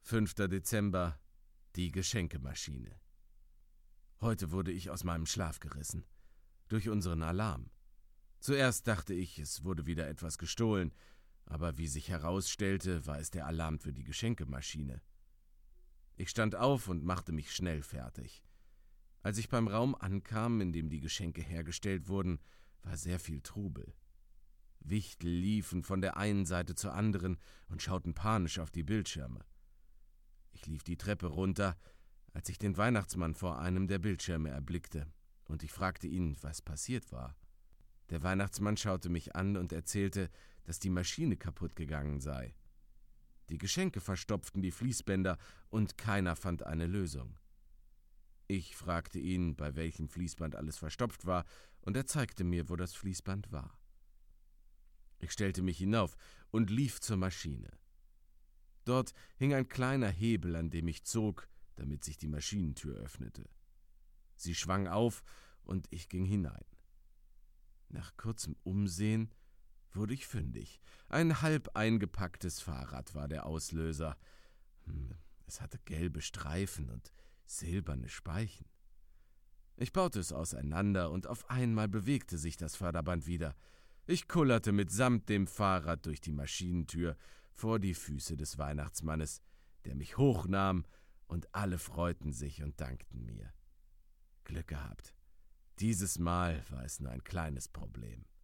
5. Dezember, die Geschenkemaschine. Heute wurde ich aus meinem Schlaf gerissen. Durch unseren Alarm. Zuerst dachte ich, es wurde wieder etwas gestohlen, aber wie sich herausstellte, war es der Alarm für die Geschenkemaschine. Ich stand auf und machte mich schnell fertig. Als ich beim Raum ankam, in dem die Geschenke hergestellt wurden, war sehr viel Trubel. Wichtel liefen von der einen Seite zur anderen und schauten panisch auf die Bildschirme. Ich lief die Treppe runter, als ich den Weihnachtsmann vor einem der Bildschirme erblickte, und ich fragte ihn, was passiert war. Der Weihnachtsmann schaute mich an und erzählte, dass die Maschine kaputt gegangen sei. Die Geschenke verstopften die Fließbänder und keiner fand eine Lösung. Ich fragte ihn, bei welchem Fließband alles verstopft war, und er zeigte mir, wo das Fließband war. Ich stellte mich hinauf und lief zur Maschine. Dort hing ein kleiner Hebel, an dem ich zog, damit sich die Maschinentür öffnete. Sie schwang auf und ich ging hinein. Nach kurzem Umsehen wurde ich fündig. Ein halb eingepacktes Fahrrad war der Auslöser. Es hatte gelbe Streifen und silberne Speichen. Ich baute es auseinander und auf einmal bewegte sich das Förderband wieder. Ich kullerte mitsamt dem Fahrrad durch die Maschinentür vor die Füße des Weihnachtsmannes, der mich hochnahm, und alle freuten sich und dankten mir. Glück gehabt. Dieses Mal war es nur ein kleines Problem.